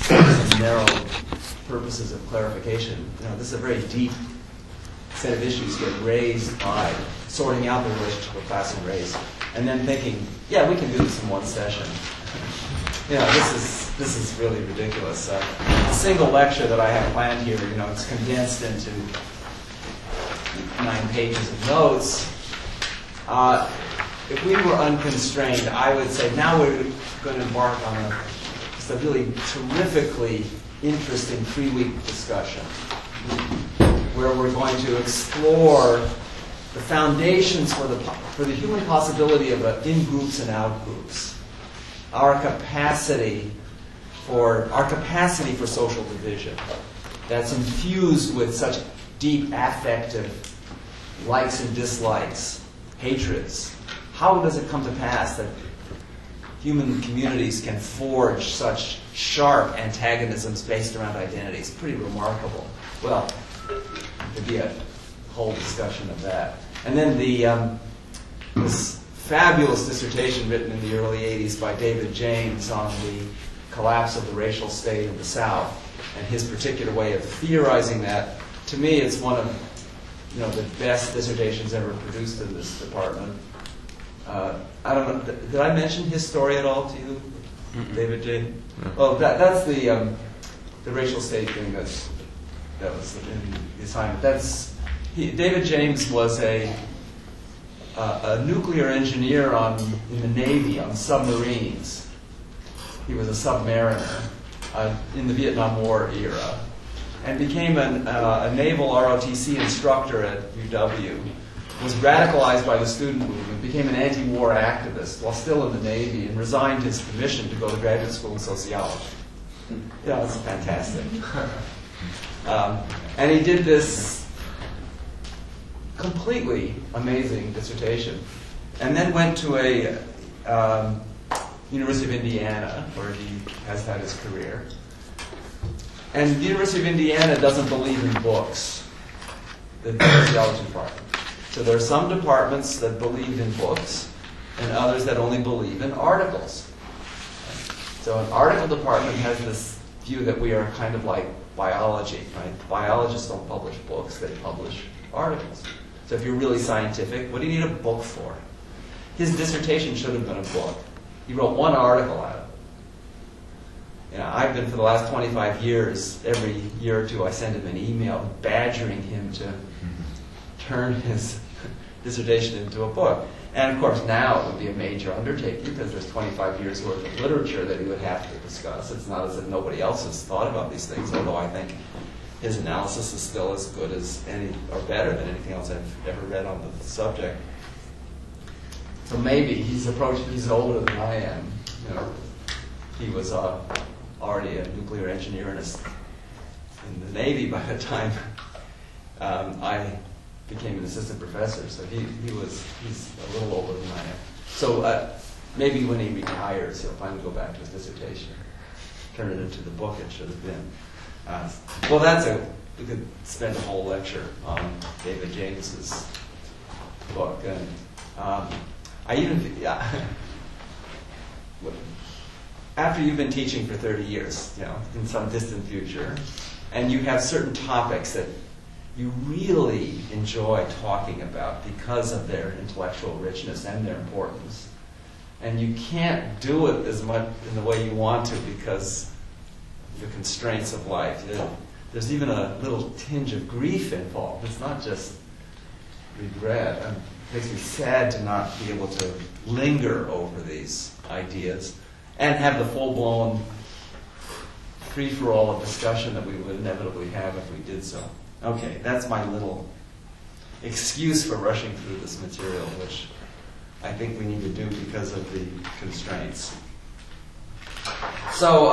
some narrow purposes of clarification. This is a very deep set of issues get raised by sorting out the relationship of class and race, and then thinking, yeah, we can do this in one session. This is really ridiculous. The single lecture that I have planned here, it's condensed into 9 pages of notes. If we were unconstrained, I would say now we're going to embark on a really terrifically interesting 3-week discussion where we're going to explore the foundations for the human possibility of in-groups and out-groups, our capacity for social division that's infused with such deep affective likes and dislikes, hatreds. How does it come to pass that human communities can forge such sharp antagonisms based around identity? It's pretty remarkable. Well, there'd be a whole discussion of that. And then this fabulous dissertation written in the early 80s by David James on the collapse of the racial state in the South and his particular way of theorizing that. To me, it's one of the best dissertations ever produced in this department. I don't know. Did I mention his story at all to you, David James? Well, that's the racial state thing that was in the assignment. David James was a nuclear engineer in the Navy on submarines. He was a submariner in the Vietnam War era, and became a naval ROTC instructor at UW. Was radicalized by the student movement, became an anti-war activist while still in the Navy, and resigned his commission to go to graduate school in sociology. It's fantastic. And he did this completely amazing dissertation, and then went to a University of Indiana, where he has had his career. And the University of Indiana doesn't believe in books, the sociology department. So there are some departments that believe in books, and others that only believe in articles. So an article department has this view that we are kind of like biology, right? Biologists don't publish books, they publish articles. So if you're really scientific, what do you need a book for? His dissertation should have been a book. He wrote one article out of it. I've been, for the last 25 years, every year or two I send him an email badgering him to turn his dissertation into a book. And of course now it would be a major undertaking because there's 25 years worth of literature that he would have to discuss. It's not as if nobody else has thought about these things, although I think his analysis is still as good as or better than anything else I've ever read on the subject. So maybe he's older than I am. He was already a nuclear engineer in the Navy by the time I became an assistant professor. So he's a little older than I am. So maybe when he retires, he'll finally go back to his dissertation, turn it into the book it should have been. Well, we could spend a whole lecture on David James's book, and after you've been teaching for 30 years, in some distant future, and you have certain topics that you really enjoy talking about because of their intellectual richness and their importance, and you can't do it as much in the way you want to because of the constraints of life. There's even a little tinge of grief involved. It's not just regret. It makes me sad to not be able to linger over these ideas and have the full-blown free-for-all of discussion that we would inevitably have if we did so. Okay, that's my little excuse for rushing through this material, which I think we need to do because of the constraints. So,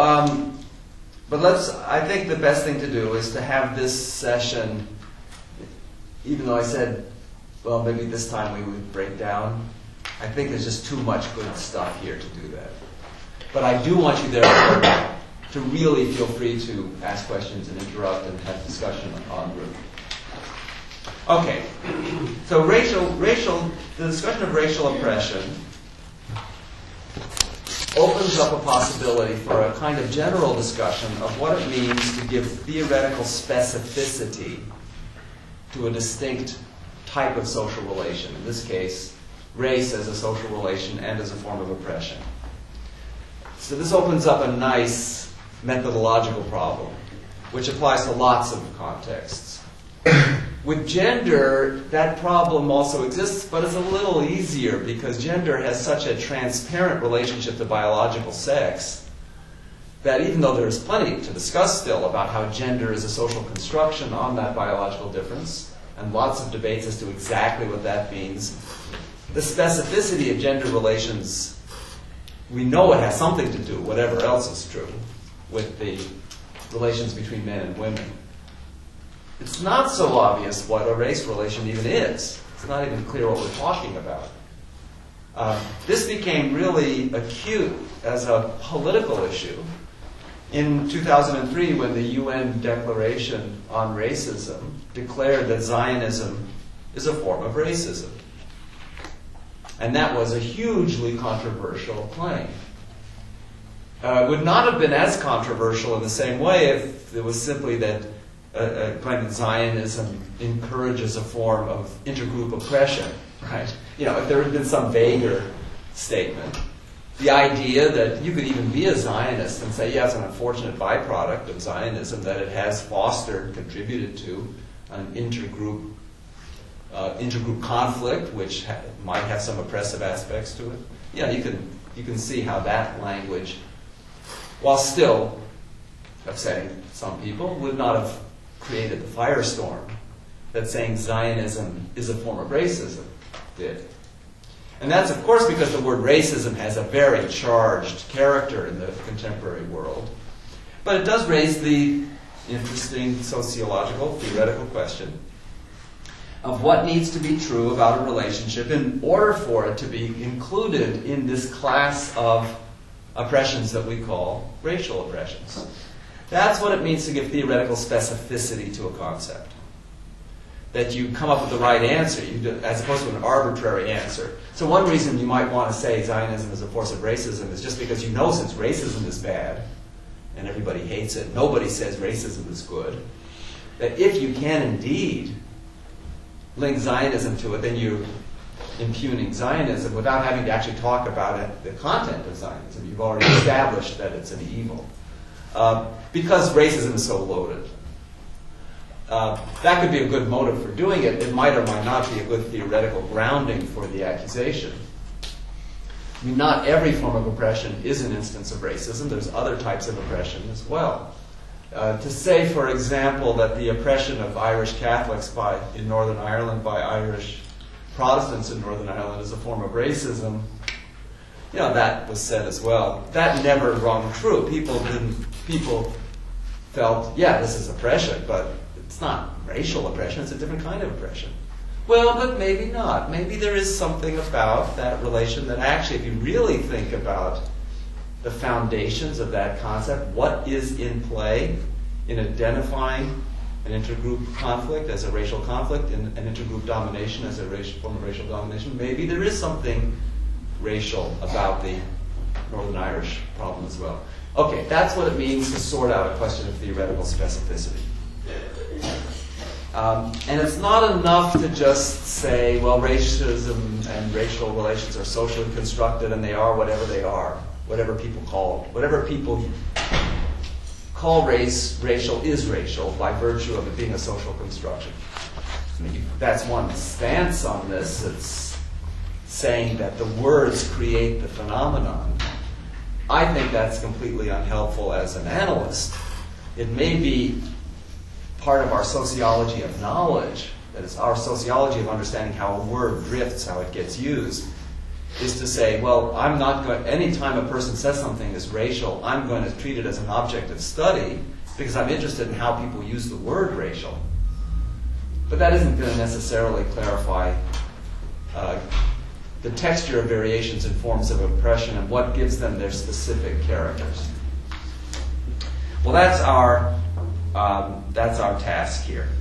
I think the best thing to do is to have this session, even though I said, well, maybe this time we would break down. I think there's just too much good stuff here to do that. But I do want you there to really feel free to ask questions and interrupt and have discussion en route. Okay, so the discussion of racial oppression opens up a possibility for a kind of general discussion of what it means to give theoretical specificity to a distinct type of social relation. In this case, race as a social relation and as a form of oppression. So this opens up a nice methodological problem, which applies to lots of contexts. With gender, that problem also exists, but it's a little easier because gender has such a transparent relationship to biological sex that even though there's plenty to discuss still about how gender is a social construction on that biological difference, and lots of debates as to exactly what that means, the specificity of gender relations, we know it has something to do, whatever else is true, with the relations between men and women. It's not so obvious what a race relation even is. It's not even clear what we're talking about. This became really acute as a political issue in 2003 when the UN Declaration on Racism declared that Zionism is a form of racism. And that was a hugely controversial claim. Would not have been as controversial in the same way if it was simply that a claim that Zionism encourages a form of intergroup oppression, right? You know, if there had been some vaguer statement, the idea that you could even be a Zionist and say, yeah, it's an unfortunate byproduct of Zionism that it has fostered, contributed to an intergroup conflict, which might have some oppressive aspects to it. Yeah, you can see how that language, while still upsetting some people, would not have created the firestorm that saying Zionism is a form of racism did. And that's, of course, because the word racism has a very charged character in the contemporary world. But it does raise the interesting sociological, theoretical question of what needs to be true about a relationship in order for it to be included in this class of oppressions that we call racial oppressions. That's what it means to give theoretical specificity to a concept. That you come up with the right answer, as opposed to an arbitrary answer. So one reason you might want to say Zionism is a force of racism is just because you know since racism is bad, and everybody hates it, nobody says racism is good, that if you can indeed link Zionism to it, then you're impugning Zionism without having to actually talk about it, the content of Zionism. You've already established that it's an evil. Because racism is so loaded. That could be a good motive for doing it. It might or might not be a good theoretical grounding for the accusation. I mean, not every form of oppression is an instance of racism. There's other types of oppression as well. To say, for example, that the oppression of Irish Catholics in Northern Ireland by Irish Protestants in Northern Ireland is a form of racism, you know, that was said as well. That never rung true. People felt, yeah, this is oppression, but it's not racial oppression, it's a different kind of oppression. Well, but maybe not. Maybe there is something about that relation that actually, if you really think about the foundations of that concept, what is in play in identifying an intergroup conflict as a racial conflict and an intergroup domination as a form of racial domination, maybe there is something racial about the Northern Irish problem as well. Okay, that's what it means to sort out a question of theoretical specificity. And it's not enough to just say, well, racism and racial relations are socially constructed and they are whatever they are, whatever people call race racial is racial by virtue of it being a social construction. I mean, that's one stance on this. It's saying that the words create the phenomenon. I think that's completely unhelpful as an analyst. It may be part of our sociology of knowledge, that is our sociology of understanding how a word drifts, how it gets used, is to say, well, I'm not going, anytime a person says something is racial, I'm going to treat it as an object of study because I'm interested in how people use the word racial. But that isn't going to necessarily clarify the texture of variations in forms of oppression and what gives them their specific characters. Well, that's our task here.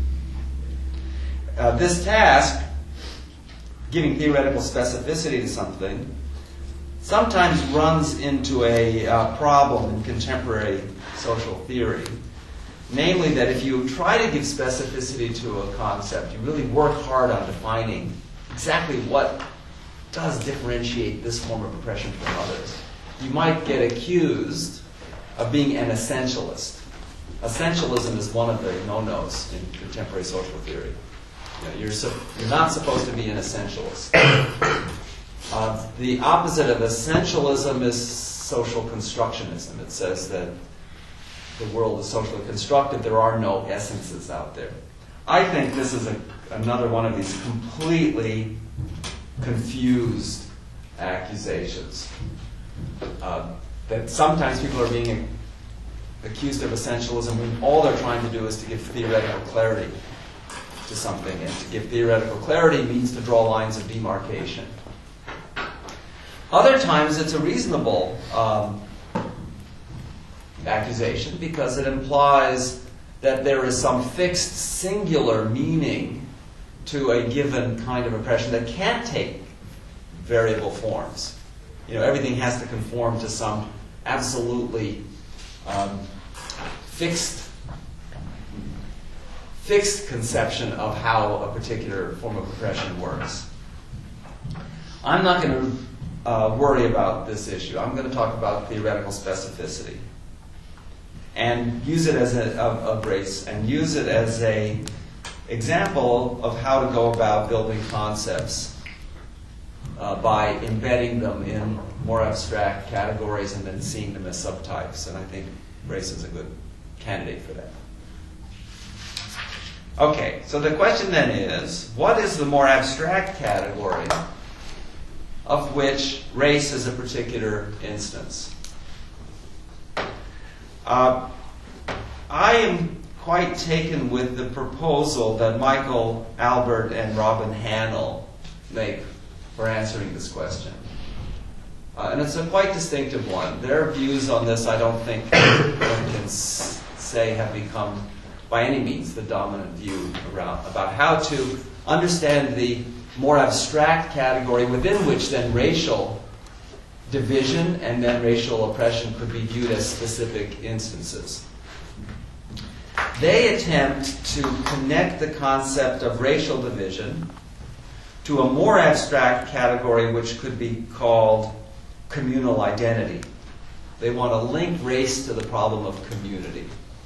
This task, giving theoretical specificity to something, sometimes runs into a problem in contemporary social theory. Namely, that if you try to give specificity to a concept, you really work hard on defining exactly what does differentiate this form of oppression from others, you might get accused of being an essentialist. Essentialism is one of the no-nos in contemporary social theory. You know, you're not supposed to be an essentialist. The opposite of essentialism is social constructionism. It says that the world is socially constructed. There are no essences out there. I think this is another one of these completely confused accusations. That sometimes people are being accused of essentialism when all they're trying to do is to give theoretical clarity to something. And to give theoretical clarity means to draw lines of demarcation. Other times it's a reasonable accusation because it implies that there is some fixed singular meaning to a given kind of oppression that can't take variable forms. You know, everything has to conform to some absolutely fixed conception of how a particular form of oppression works. I'm not going to worry about this issue. I'm going to talk about theoretical specificity and use it as of race and use it as a example of how to go about building concepts by embedding them in more abstract categories and then seeing them as subtypes. And I think race is a good candidate for that. Okay, so the question then is, what is the more abstract category of which race is a particular instance? I am quite taken with the proposal that Michael Albert and Robin Hanel make for answering this question. And it's a quite distinctive one. Their views on this, I don't think one can say have become by any means the dominant view about how to understand the more abstract category within which then racial division and then racial oppression could be viewed as specific instances. They attempt to connect the concept of racial division to a more abstract category which could be called communal identity. They want to link race to the problem of community.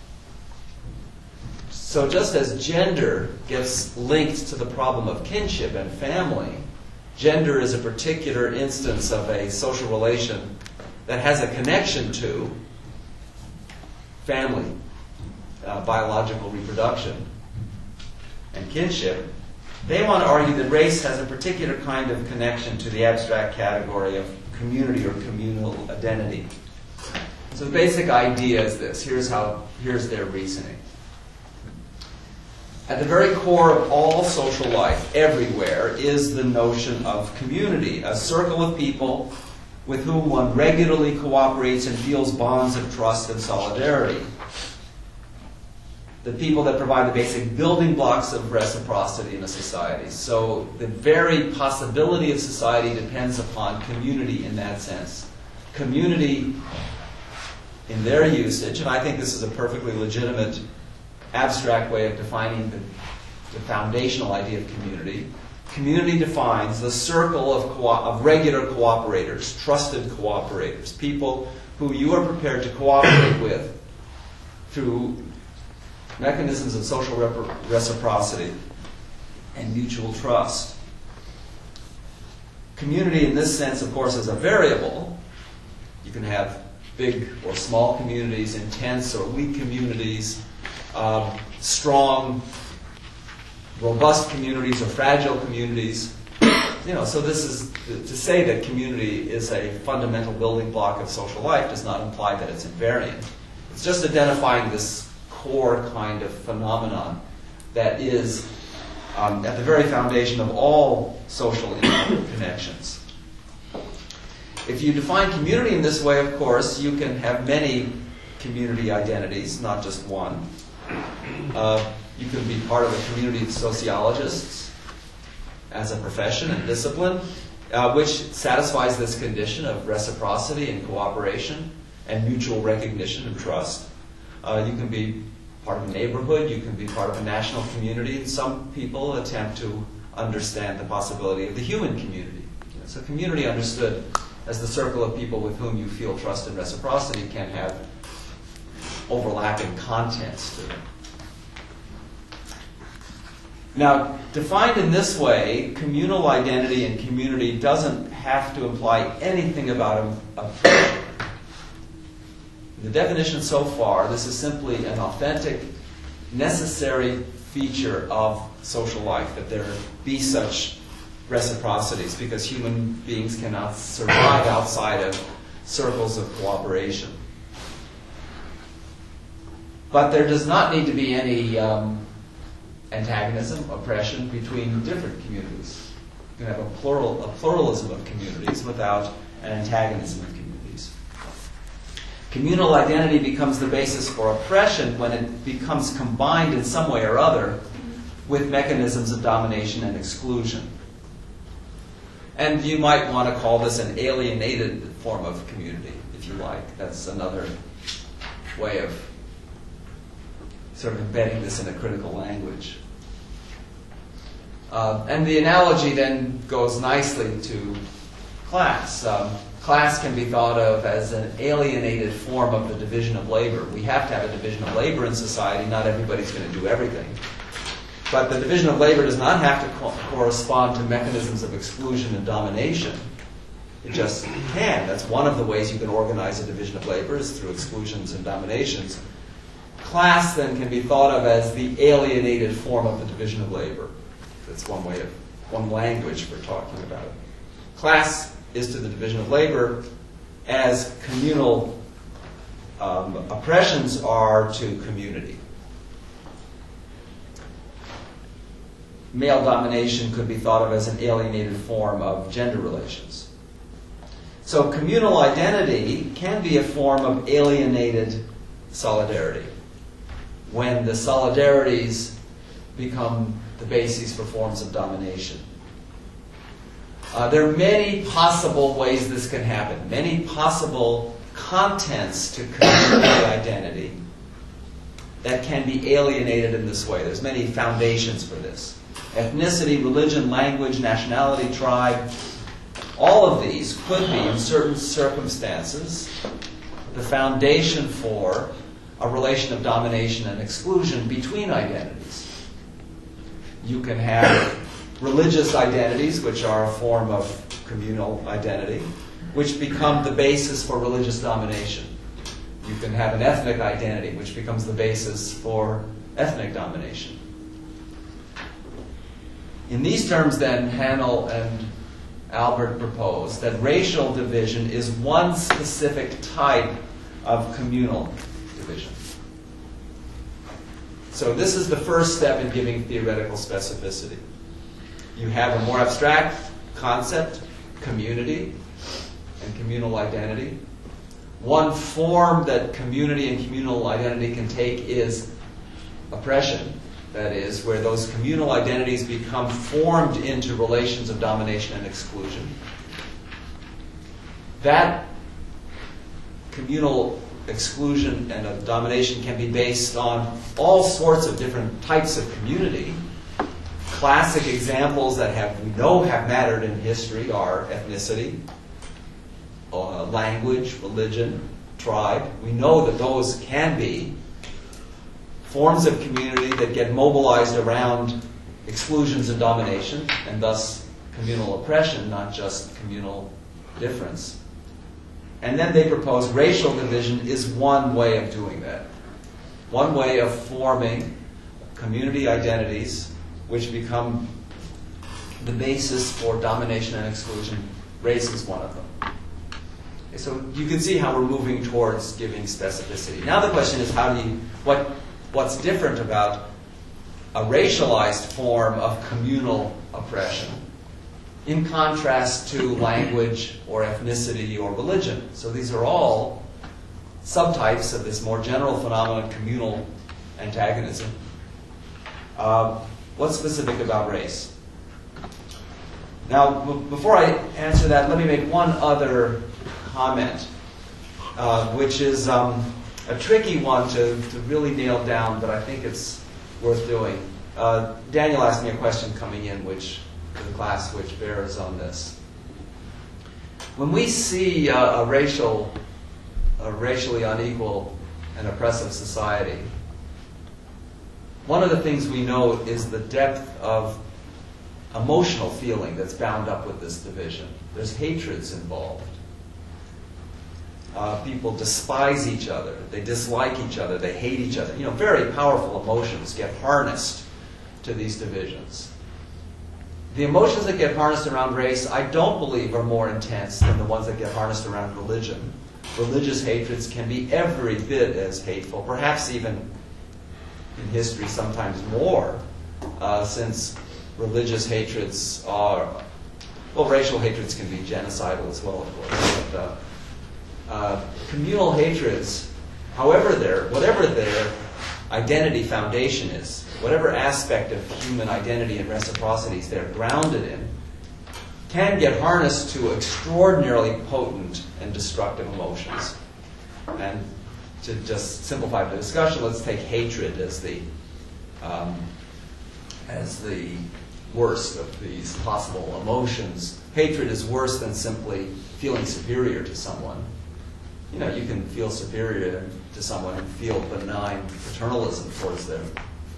So just as gender gets linked to the problem of kinship and family, gender is a particular instance of a social relation that has a connection to family, biological reproduction, and kinship. They want to argue that race has a particular kind of connection to the abstract category of community or communal identity. So the basic idea is this. Here's their reasoning. At the very core of all social life, everywhere, is the notion of community, a circle of people with whom one regularly cooperates and feels bonds of trust and solidarity. The people that provide the basic building blocks of reciprocity in a society. So the very possibility of society depends upon community in that sense. Community, in their usage, and I think this is a perfectly legitimate abstract way of defining the foundational idea of community. Community defines the circle of regular cooperators, trusted cooperators, people who you are prepared to cooperate with through mechanisms of social reciprocity and mutual trust. Community in this sense, of course, is a variable. You can have big or small communities, intense or weak communities, strong, robust communities or fragile communities. So this is to say that community is a fundamental building block of social life does not imply that it's invariant. It's just identifying this core kind of phenomenon that is at the very foundation of all social connections. If you define community in this way, of course, you can have many community identities, not just one. You can be part of a community of sociologists as a profession and discipline. which satisfies this condition of reciprocity and cooperation and mutual recognition and trust. You can be part of a neighborhood, you can be part of a national community, and some people attempt to understand the possibility of the human community. So community understood as the circle of people with whom you feel trust and reciprocity can have overlapping contents to them. Now, defined in this way, communal identity and community doesn't have to imply anything about a person. The definition so far, this is simply an authentic, necessary feature of social life, that there be such reciprocities, because human beings cannot survive outside of circles of cooperation. But there does not need to be any antagonism, oppression between different communities. You can have a pluralism of communities without an antagonism of communities. Communal identity becomes the basis for oppression when it becomes combined in some way or other with mechanisms of domination and exclusion. And you might want to call this an alienated form of community, if you like. That's another way of sort of embedding this in a critical language. And the analogy then goes nicely to class. Class can be thought of as an alienated form of the division of labor. We have to have a division of labor in society. Not everybody's going to do everything. But the division of labor does not have to correspond to mechanisms of exclusion and domination. It just can. That's one of the ways you can organize a division of labor, is through exclusions and dominations. Class then can be thought of as the alienated form of the division of labor. That's one language for talking about it. Class is to the division of labor as communal oppressions are to community. Male domination could be thought of as an alienated form of gender relations. So communal identity can be a form of alienated solidarity, when the solidarities become the basis for forms of domination. There are many possible ways this can happen, many possible contents to community identity that can be alienated in this way. There's many foundations for this. Ethnicity, religion, language, nationality, tribe, all of these could be, in certain circumstances, the foundation for a relation of domination and exclusion between identities. You can have religious identities, which are a form of communal identity, which become the basis for religious domination. You can have an ethnic identity, which becomes the basis for ethnic domination. In these terms, then, Hanel and Albert propose that racial division is one specific type of communal division. So this is the first step in giving theoretical specificity. You have a more abstract concept, community and communal identity. One form that community and communal identity can take is oppression. That is, where those communal identities become formed into relations of domination and exclusion. That communal exclusion and of domination can be based on all sorts of different types of community. Classic examples that we know have mattered in history are ethnicity, language, religion, tribe. We know that those can be forms of community that get mobilized around exclusions and domination, and thus communal oppression, not just communal difference. And then they propose racial division is one way of doing that. One way of forming community identities which become the basis for domination and exclusion. Race is one of them. Okay, so you can see how we're moving towards giving specificity. Now the question is, what's different about a racialized form of communal oppression in contrast to language or ethnicity or religion? So these are all subtypes of this more general phenomenon, communal antagonism. What's specific about race? Now, before I answer that, let me make one other comment, which is a tricky one to really nail down, but I think it's worth doing. Daniel asked me a question coming in, for the class, which bears on this. When we see a racially unequal and oppressive society, one of the things we know is the depth of emotional feeling that's bound up with this division. There's hatreds involved. People despise each other. They dislike each other. They hate each other. Very powerful emotions get harnessed to these divisions. The emotions that get harnessed around race, I don't believe are more intense than the ones that get harnessed around religion. Religious hatreds can be every bit as hateful, perhaps even in history sometimes more, since religious hatreds are, well, racial hatreds can be genocidal as well, of course, but communal hatreds, whatever their identity foundation is, whatever aspect of human identity and reciprocities they're grounded in, can get harnessed to extraordinarily potent and destructive emotions. And to just simplify the discussion, let's take hatred as the worst of these possible emotions. Hatred is worse than simply feeling superior to someone. You can feel superior to someone and feel benign paternalism towards them.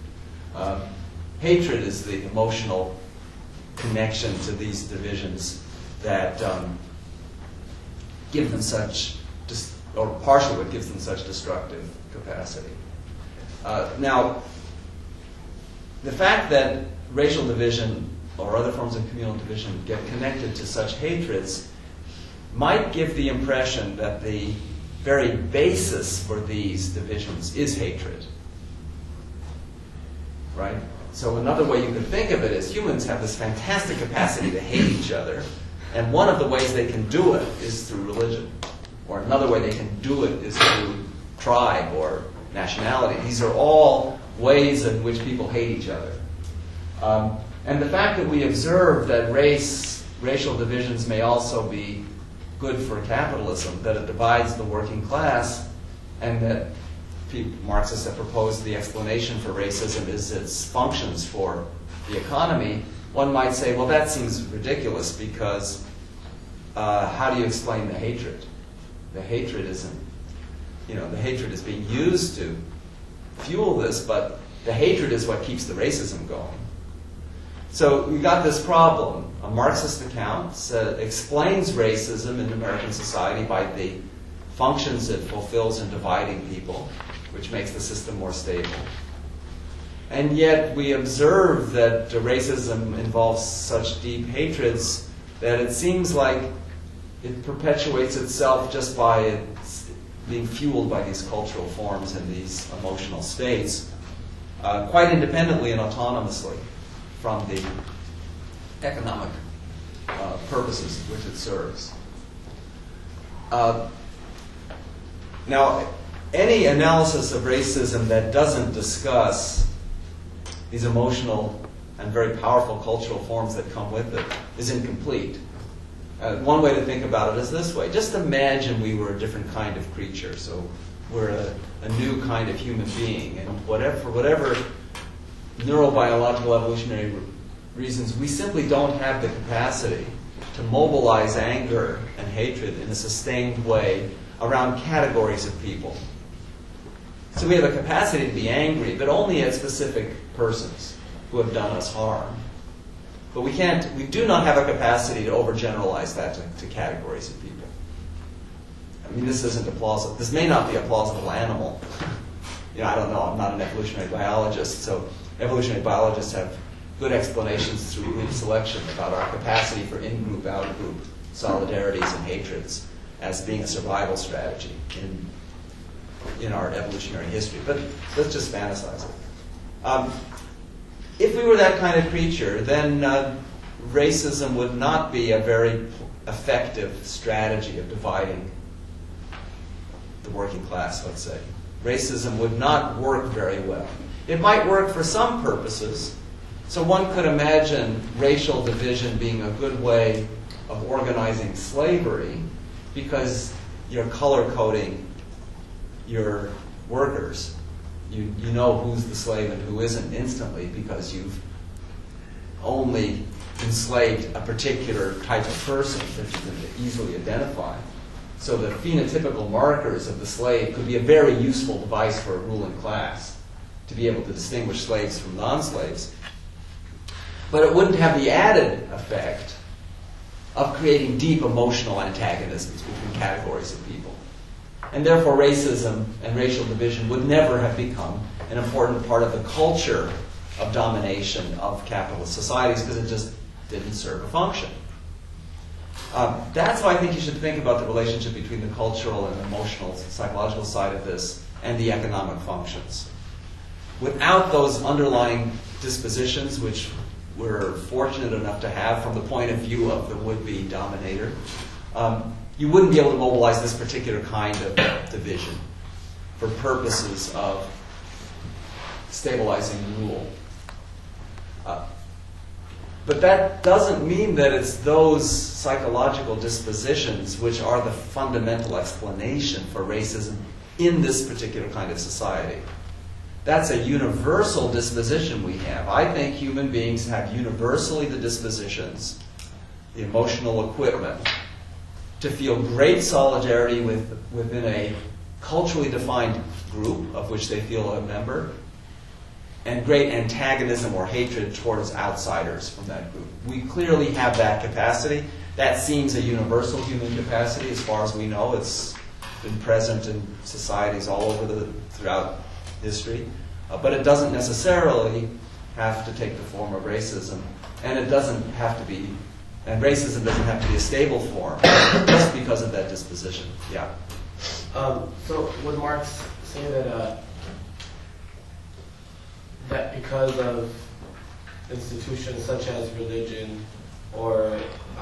Hatred is the emotional connection to these divisions that give them such, or partially what gives them such destructive capacity. Now, the fact that racial division or other forms of communal division get connected to such hatreds might give the impression that the very basis for these divisions is hatred. Right? So another way you can think of it is humans have this fantastic capacity to hate each other, and one of the ways they can do it is through religion. Or another way they can do it is through tribe or nationality. These are all ways in which people hate each other. And the fact that we observe that racial divisions may also be good for capitalism, that it divides the working class, and that Marxists have proposed the explanation for racism is its functions for the economy, one might say, well, that seems ridiculous because how do you explain the hatred? The hatred isn't, the hatred is being used to fuel this, but the hatred is what keeps the racism going. So we got this problem. A Marxist account explains racism in American society by the functions it fulfills in dividing people, which makes the system more stable. And yet we observe that racism involves such deep hatreds that it seems like it perpetuates itself just by its being fueled by these cultural forms and these emotional states, quite independently and autonomously from the economic purposes which it serves. Now, any analysis of racism that doesn't discuss these emotional and very powerful cultural forms that come with it is incomplete. One way to think about it is this way. Just imagine we were a different kind of creature. So we're a new kind of human being. And for whatever neurobiological evolutionary reasons, we simply don't have the capacity to mobilize anger and hatred in a sustained way around categories of people. So we have a capacity to be angry, but only at specific persons who have done us harm. But we do not have a capacity to overgeneralize that to categories of people. I mean, this may not be a plausible animal. I don't know, I'm not an evolutionary biologist, so evolutionary biologists have good explanations through group selection about our capacity for in-group, out-group solidarities and hatreds as being a survival strategy in our evolutionary history. But let's just fantasize it. If we were that kind of creature, then racism would not be a very effective strategy of dividing the working class, let's say. Racism would not work very well. It might work for some purposes, So one could imagine racial division being a good way of organizing slavery because you're color coding your workers. You know who's the slave and who isn't instantly because you've only enslaved a particular type of person that you can easily identify. So the phenotypical markers of the slave could be a very useful device for a ruling class to be able to distinguish slaves from non-slaves. But it wouldn't have the added effect of creating deep emotional antagonisms between categories of people. And therefore racism and racial division would never have become an important part of the culture of domination of capitalist societies because it just didn't serve a function. That's why I think you should think about the relationship between the cultural and emotional, psychological side of this and the economic functions. Without those underlying dispositions, which we're fortunate enough to have from the point of view of the would-be dominator, you wouldn't be able to mobilize this particular kind of division for purposes of stabilizing rule. But that doesn't mean that it's those psychological dispositions which are the fundamental explanation for racism in this particular kind of society. That's a universal disposition we have. I think human beings have universally the dispositions, the emotional equipment, to feel great solidarity within a culturally defined group of which they feel a member, and great antagonism or hatred towards outsiders from that group. We clearly have that capacity. That seems a universal human capacity as far as we know. It's been present in societies all over throughout history. But it doesn't necessarily have to take the form of racism. And it doesn't have to be, and racism doesn't have to be a stable form just because of that disposition. Yeah. So would Marx say that that because of institutions such as religion or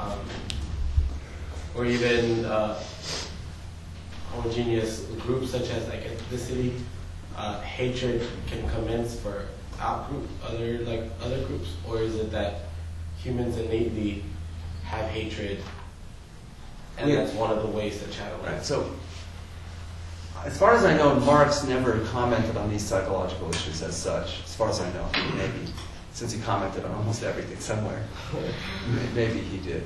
even homogeneous groups such as like ethnicity, hatred can commence for outgroup other groups, or is it that humans innately have hatred, and that's one of the ways to channel it? Right. So, as far as I know, Marx never commented on these psychological issues as such. As far as I know, maybe since he commented on almost everything somewhere, maybe he did.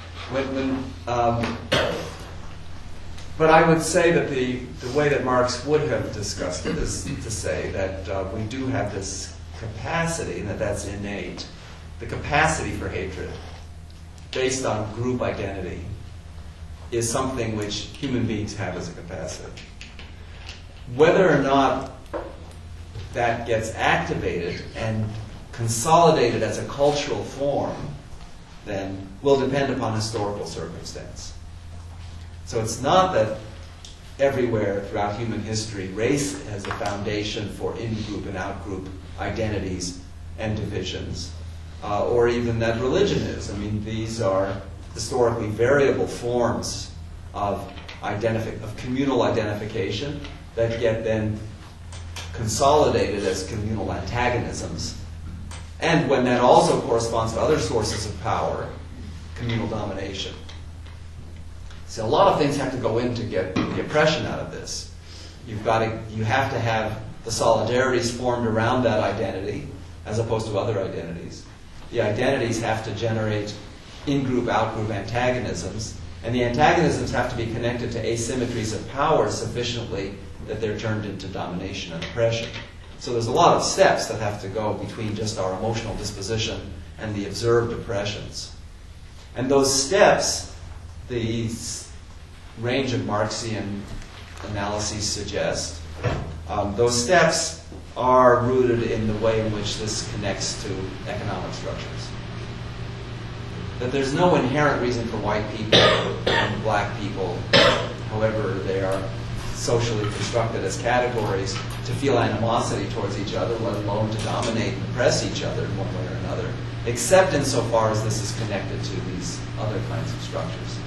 But I would say that the way that Marx would have discussed it is to say that we do have this capacity, and that's innate. The capacity for hatred, based on group identity, is something which human beings have as a capacity. Whether or not that gets activated and consolidated as a cultural form, then will depend upon historical circumstance. So it's not that everywhere throughout human history race has a foundation for in-group and out-group identities and divisions, or even that religion is. I mean, these are historically variable forms of communal identification that get then consolidated as communal antagonisms. And when that also corresponds to other sources of power, communal domination. So a lot of things have to go in to get the oppression out of this. You have to have the solidarities formed around that identity as opposed to other identities. The identities have to generate in-group, out-group antagonisms, and the antagonisms have to be connected to asymmetries of power sufficiently that they're turned into domination and oppression. So there's a lot of steps that have to go between just our emotional disposition and the observed oppressions. And those steps, the range of Marxian analyses suggest, those steps are rooted in the way in which this connects to economic structures. That there's no inherent reason for white people and black people, however they are socially constructed as categories, to feel animosity towards each other, let alone to dominate and oppress each other in one way or another, except insofar as this is connected to these other kinds of structures.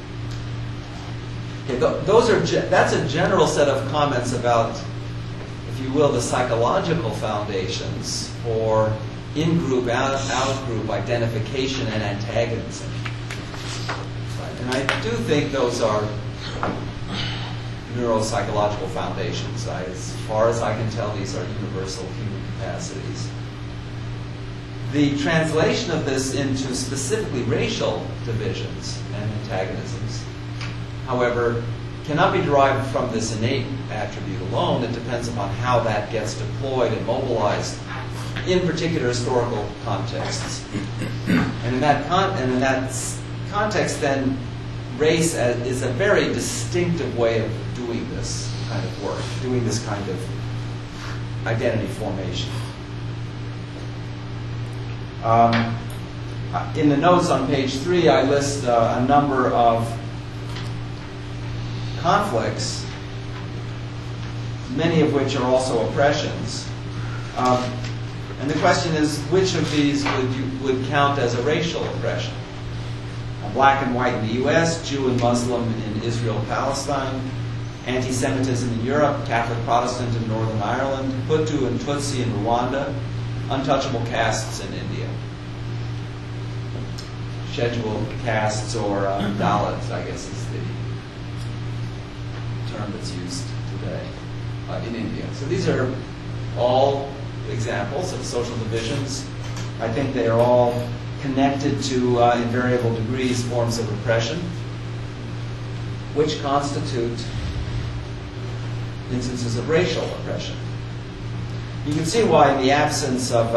Okay, that's a general set of comments about, if if you will, the psychological foundations for in-group, out-group identification and antagonism. And I do think those are neuropsychological foundations. As far as I can tell, these are universal human capacities. The translation of this into specifically racial divisions and antagonisms, however, cannot be derived from this innate attribute alone. It depends upon how that gets deployed and mobilized in particular historical contexts. And in that context, then, race is a very distinctive way of doing this kind of work, doing this kind of identity formation. In the notes on page 3, I list a number of conflicts, many of which are also oppressions. And the question is, which of these would count as a racial oppression? Black and white in the U.S., Jew and Muslim in Israel, Palestine, anti-Semitism in Europe, Catholic Protestant in Northern Ireland, Hutu and Tutsi in Rwanda, untouchable castes in India. Scheduled castes, or Dalits, I guess is the term that's used today in India. So these are all examples of social divisions. I think they are all connected to, in variable degrees, forms of oppression, which constitute instances of racial oppression. You can see why, in the absence of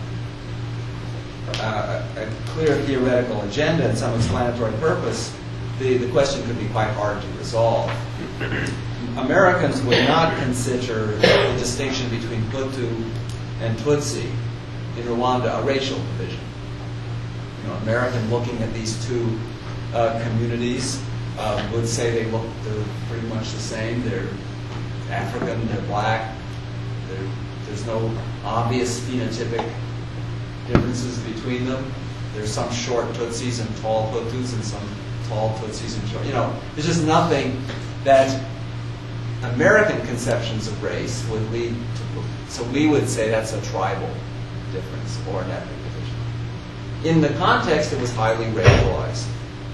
a clear theoretical agenda and some explanatory purpose, the question could be quite hard to resolve. Americans would not consider the distinction between Hutu and Tutsi in Rwanda a racial division. You know, American looking at these two communities would say they're pretty much the same. They're African, they're black, there's no obvious phenotypic differences between them. There's some short Tutsis and tall Hutus and some tall Tutsis and short, there's just nothing that American conceptions of race would lead to. So we would say that's a tribal difference or an ethnic division. In the context, it was highly racialized.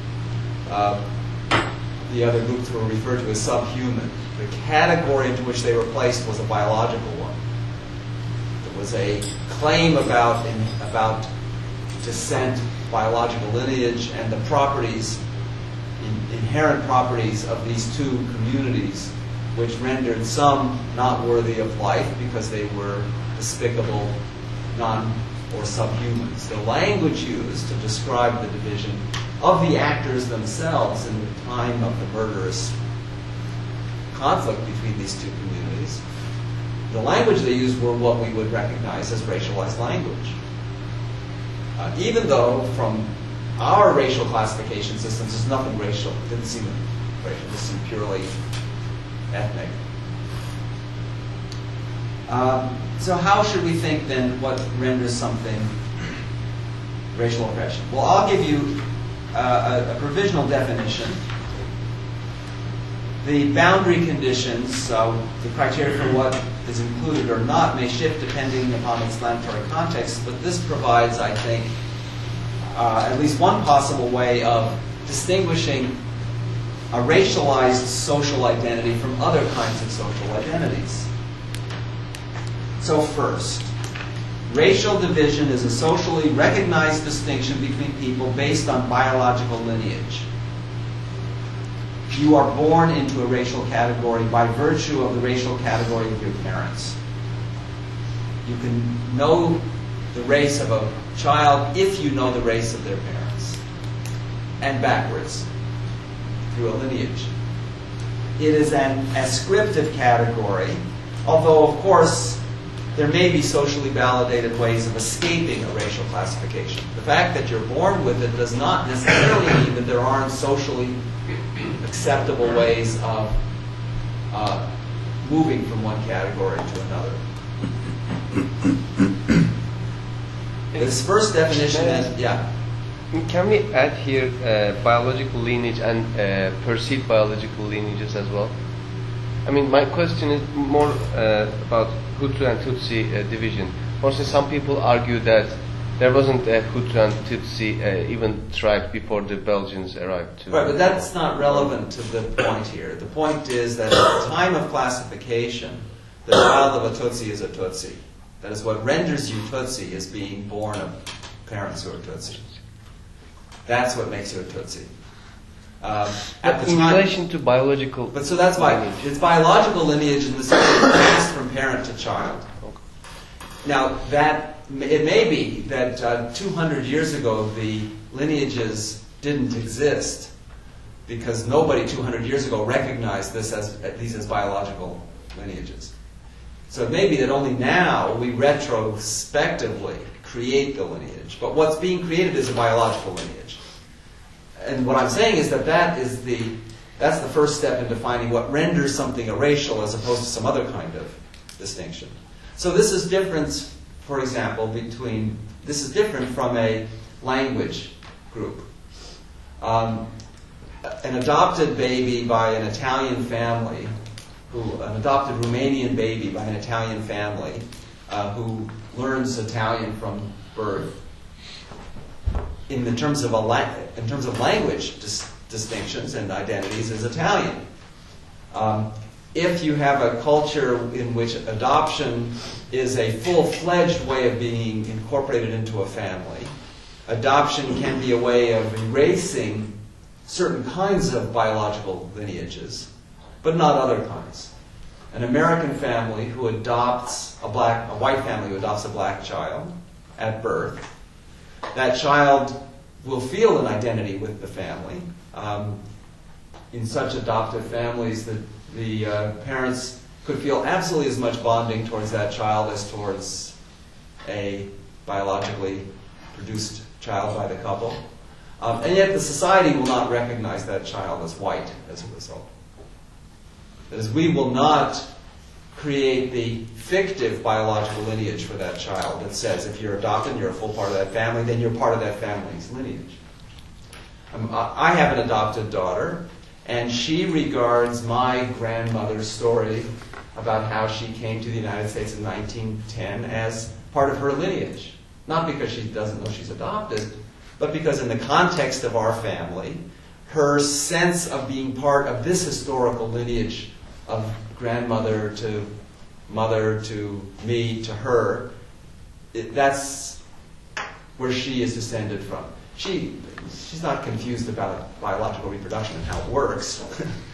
The other groups were referred to as subhuman. The category into which they were placed was a biological one. There was a claim about descent, biological lineage, and the properties, inherent properties of these two communities, which rendered some not worthy of life because they were despicable, or subhumans. The language used to describe the division of the actors themselves in the time of the murderous conflict between these two communities, the language they used were what we would recognize as racialized language. Even though from our racial classification systems, there's nothing racial. It didn't seem racial. It seemed purely ethnic. So how should we think then what renders something racial oppression? Well, I'll give you a provisional definition. The boundary conditions, the criteria for what is included or not, may shift depending upon the explanatory context, but this provides, I think, at least one possible way of distinguishing a racialized social identity from other kinds of social identities. So first, racial division is a socially recognized distinction between people based on biological lineage. You are born into a racial category by virtue of the racial category of your parents. You can know the race of a child if you know the race of their parents, and backwards, through a lineage. It is an ascriptive category, although, of course, there may be socially validated ways of escaping a racial classification. The fact that you're born with it does not necessarily mean that there aren't socially acceptable ways of moving from one category to another. This first definition is, Can we add here biological lineage and perceived biological lineages as well? I mean, my question is more about Hutu and Tutsi division. For instance, some people argue that there wasn't a Hutu and Tutsi even tribe before the Belgians arrived. Right, but that's not relevant to the point here. The point is that at the time of classification, the child of a Tutsi is a Tutsi. That is what renders you Tutsi, is being born of parents who are Tutsi. That's what makes you a Tutsi. At the in time, relation to biological... But so that's why it's biological lineage in the sense that it's passed from parent to child. Now, it may be that 200 years ago the lineages didn't exist because nobody 200 years ago recognized these as biological lineages. So it may be that only now we retrospectively create the lineage. But what's being created is a biological lineage. And what I'm saying is that that's the first step in defining what renders something a racial as opposed to some other kind of distinction. So this is different, for example, this is different from a language group. An adopted baby by an Italian family, an adopted Romanian baby by an Italian family who learns Italian from birth, in terms of language distinctions and identities, is Italian. If you have a culture in which adoption is a full-fledged way of being incorporated into a family, adoption can be a way of erasing certain kinds of biological lineages, but not other kinds. An American family who adopts a white family who adopts a black child at birth, that child will feel an identity with the family. In such adoptive families, the parents could feel absolutely as much bonding towards that child as towards a biologically produced child by the couple. And yet the society will not recognize that child as white as a result. That is, we will not create the fictive biological lineage for that child that says if you're adopted and you're a full part of that family, then you're part of that family's lineage. I have an adopted daughter, and she regards my grandmother's story about how she came to the United States in 1910 as part of her lineage. Not because she doesn't know she's adopted, but because in the context of our family, her sense of being part of this historical lineage of grandmother to mother to me to her, that's where she is descended from. She's not confused about biological reproduction and how it works,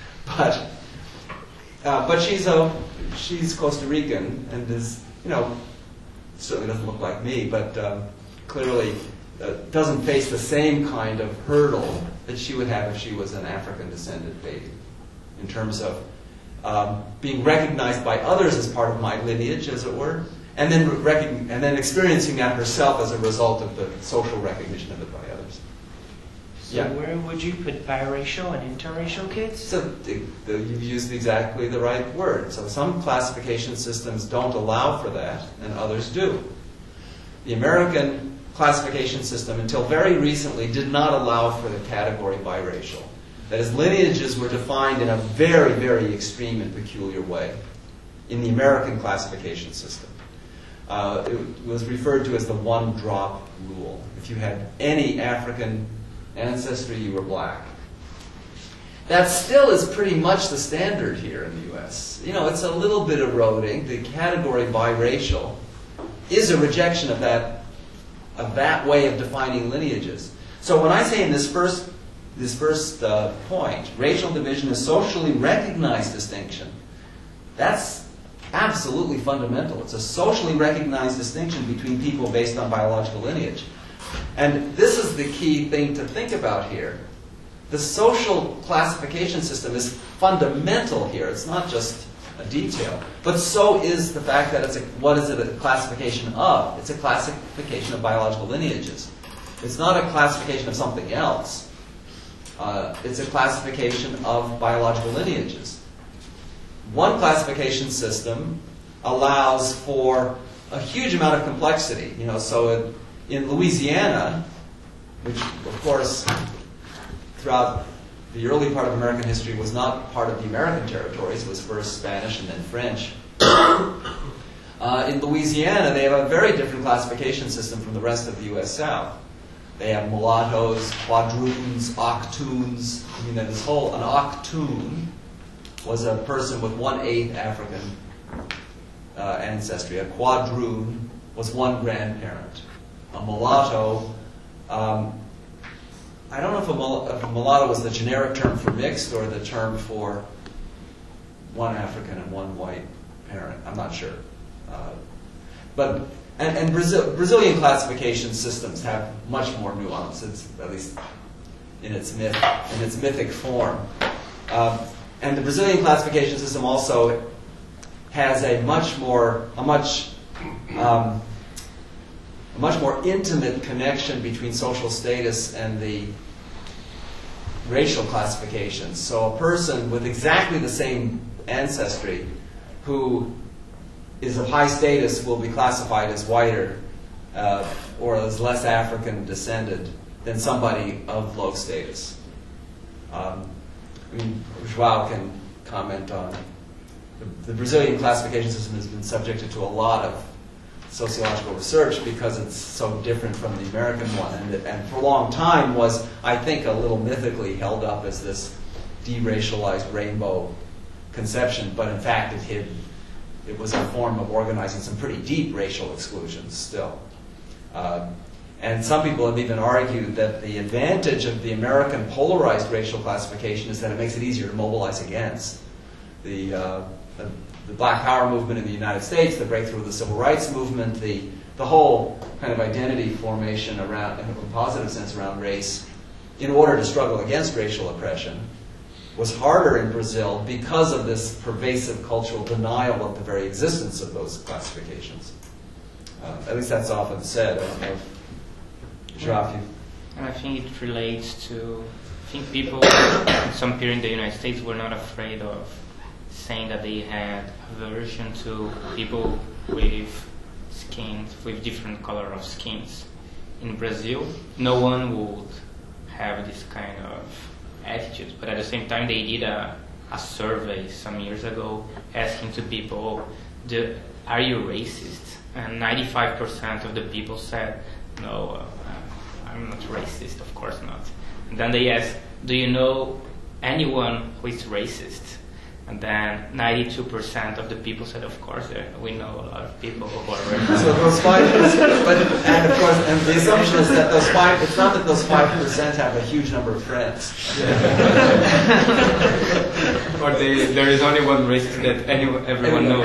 but she's Costa Rican and is, certainly doesn't look like me, but clearly doesn't face the same kind of hurdle that she would have if she was an African descended baby, in terms of being recognized by others as part of my lineage, as it were, and then experiencing that herself as a result of the social recognition of it by others. So where would you put biracial and interracial kids? So you've used exactly the right word. So some classification systems don't allow for that, and others do. The American classification system, until very recently, did not allow for the category biracial. That is, lineages were defined in a very, very extreme and peculiar way in the American classification system. It was referred to as the one-drop rule. If you had any African ancestry, you were black. That still is pretty much the standard here in the U.S. It's a little bit eroding. The category biracial is a rejection of that way of defining lineages. So when I say in this first point, racial division is socially recognized distinction, that's absolutely fundamental. It's a socially recognized distinction between people based on biological lineage. And this is the key thing to think about here. The social classification system is fundamental here. It's not just a detail. But so is the fact that what is it a classification of? It's a classification of biological lineages. It's not a classification of something else. It's a classification of biological lineages. One classification system allows for a huge amount of complexity. So in Louisiana, which of course throughout the early part of American history was not part of the American territories. It was first Spanish and then French. In Louisiana, they have a very different classification system from the rest of the U.S. South. They have mulattoes, quadroons, octoons. I mean, an octoon was a person with 1/8 African ancestry. A quadroon was one grandparent. A mulatto, I don't know if a mulatto was the generic term for mixed or the term for one African and one white parent. I'm not sure. And Brazilian classification systems have much more nuance, at least in its mythic form. And the Brazilian classification system also has a much more intimate connection between social status and the racial classifications. So a person with exactly the same ancestry who is of high status will be classified as whiter or as less African descended than somebody of low status. I mean, João can comment on the Brazilian classification system has been subjected to a lot of sociological research because it's so different from the American one, and for a long time was, I think, a little mythically held up as this deracialized rainbow conception, but in fact it was a form of organizing some pretty deep racial exclusions still. And some people have even argued that the advantage of the American polarized racial classification is that it makes it easier to mobilize against. The Black Power movement in the United States, the breakthrough of the Civil Rights movement, the whole kind of identity formation around, in a positive sense, around race, in order to struggle against racial oppression, was harder in Brazil because of this pervasive cultural denial of the very existence of those classifications. At least that's often said. I don't know if João, And I think it relates to, I think people in some period in the United States were not afraid of saying that they had aversion to people with skins, with different color of skins. In Brazil, no one would have this kind of attitude, but at the same time they did a survey some years ago asking to people, are you racist? And 95% of the people said, no, I'm not racist, of course not. And then they asked, do you know anyone who is racist? And then 92% of the people said, of course, we know a lot of people who are racist. So those 5%, and of course, and the assumption is that those 5%, it's not that those 5% have a huge number of friends. Or there is only one racist that everyone knows.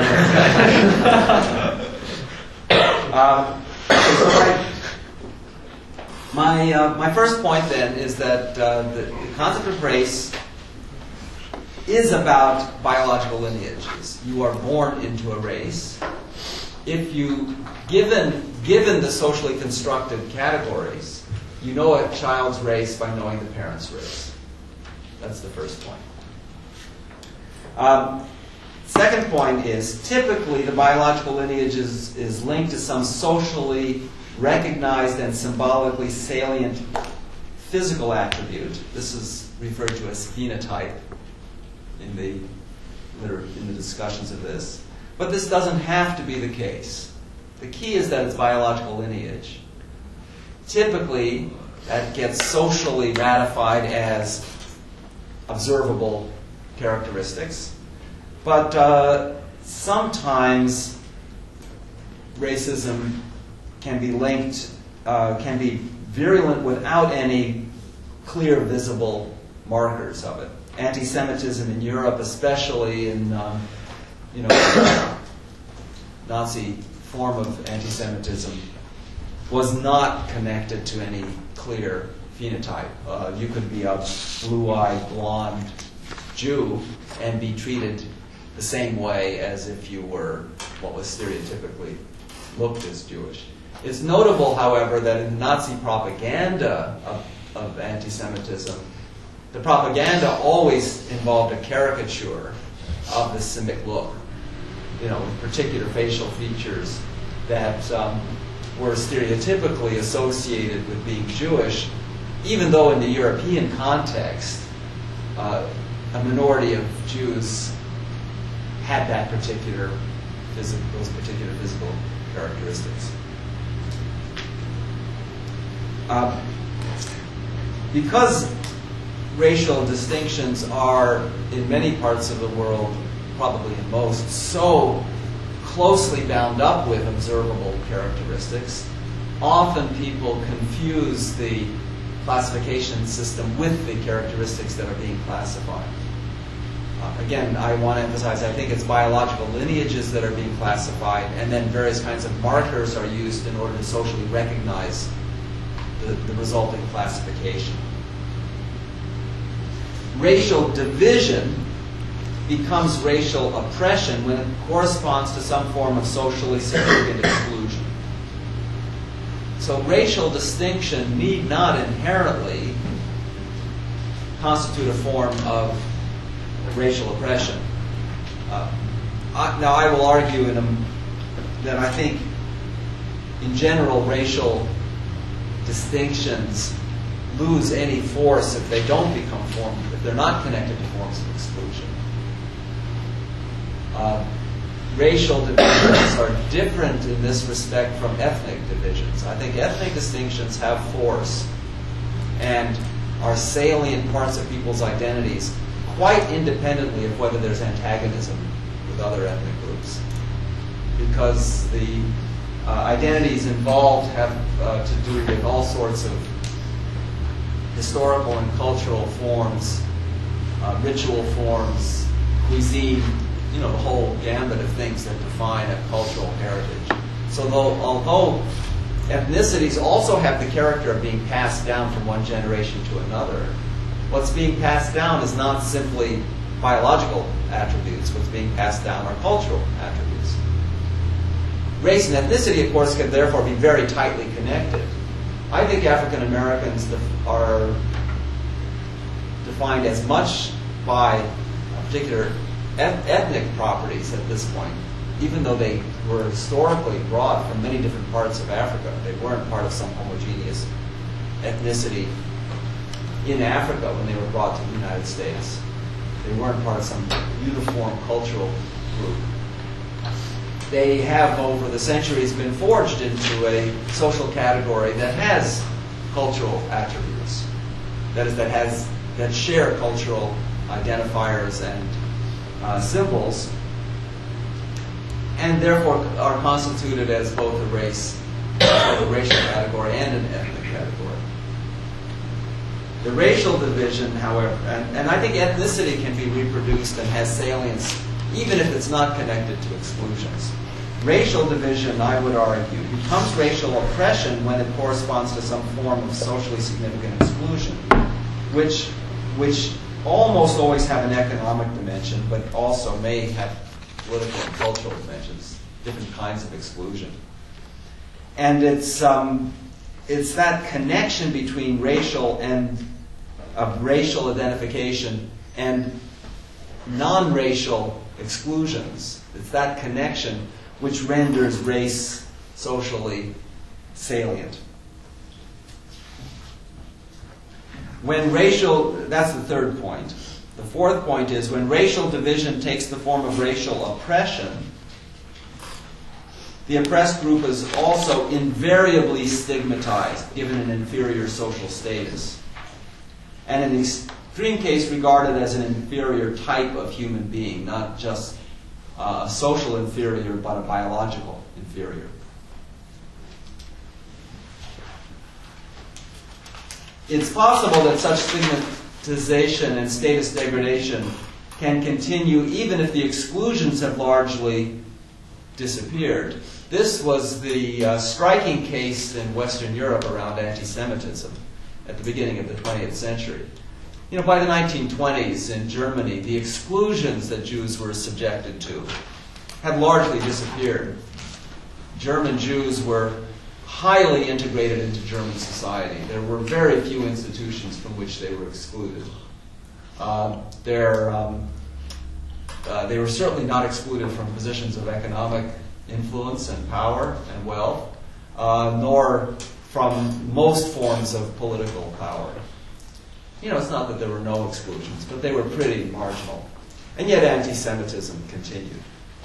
My first point then is that the concept of race is about biological lineages. You are born into a race. If you, given the socially constructed categories, you know a child's race by knowing the parent's race. That's the first point. Second point is, typically the biological lineage is linked to some socially recognized and symbolically salient physical attribute. This is referred to as phenotype in the discussions of this. But this doesn't have to be the case. The key is that it's biological lineage. Typically, that gets socially ratified as observable characteristics. But sometimes racism can be linked, can be virulent without any clear, visible markers of it. Anti-Semitism in Europe, especially in Nazi form of anti-Semitism, was not connected to any clear phenotype. You could be a blue-eyed, blonde Jew and be treated the same way as if you were what was stereotypically looked as Jewish. It's notable, however, that in Nazi propaganda of anti-Semitism, the propaganda always involved a caricature of the Semitic look, with particular facial features that were stereotypically associated with being Jewish, even though in the European context, a minority of Jews had that particular those particular physical characteristics. Because racial distinctions are, in many parts of the world, probably in most, so closely bound up with observable characteristics, often people confuse the classification system with the characteristics that are being classified. Again, I want to emphasize, I think it's biological lineages that are being classified, and then various kinds of markers are used in order to socially recognize the resulting classification. Racial division becomes racial oppression when it corresponds to some form of socially significant exclusion. So racial distinction need not inherently constitute a form of racial oppression. Now I will argue that I think in general racial distinctions lose any force if they don't become if they're not connected to forms of exclusion. Racial divisions are different in this respect from ethnic divisions. I think ethnic distinctions have force and are salient parts of people's identities quite independently of whether there's antagonism with other ethnic groups. Because the identities involved have to do with all sorts of historical and cultural forms, ritual forms, cuisine, the whole gambit of things that define a cultural heritage. So although ethnicities also have the character of being passed down from one generation to another, what's being passed down is not simply biological attributes. What's being passed down are cultural attributes. Race and ethnicity, of course, can therefore be very tightly connected. I think African Americans are defined as much by particular ethnic properties at this point, even though they were historically brought from many different parts of Africa. They weren't part of some homogeneous ethnicity in Africa when they were brought to the United States. They weren't part of some uniform cultural group. They have, over the centuries, been forged into a social category that has cultural attributes. That is, that share cultural identifiers and symbols, and therefore are constituted as both a racial category and an ethnic category. The racial division, however, and I think ethnicity can be reproduced and has salience even if it's not connected to exclusions. Racial division, I would argue, becomes racial oppression when it corresponds to some form of socially significant exclusion, which almost always have an economic dimension, but also may have political and cultural dimensions, different kinds of exclusion. And it's that connection between racial identification and non-racial exclusions. It's that connection which renders race socially salient. That's the third point. The fourth point is when racial division takes the form of racial oppression, the oppressed group is also invariably stigmatized, given an inferior social status, and in the extreme case regarded as an inferior type of human being, not just a social inferior, but a biological inferior. It's possible that such stigmatization and status degradation can continue even if the exclusions have largely disappeared. This was the striking case in Western Europe around anti-Semitism at the beginning of the 20th century. By the 1920s in Germany, the exclusions that Jews were subjected to had largely disappeared. German Jews were highly integrated into German society. There were very few institutions from which they were excluded. They were certainly not excluded from positions of economic influence and power and wealth, nor from most forms of political power. it's not that there were no exclusions, but they were pretty marginal. And yet anti-Semitism continued.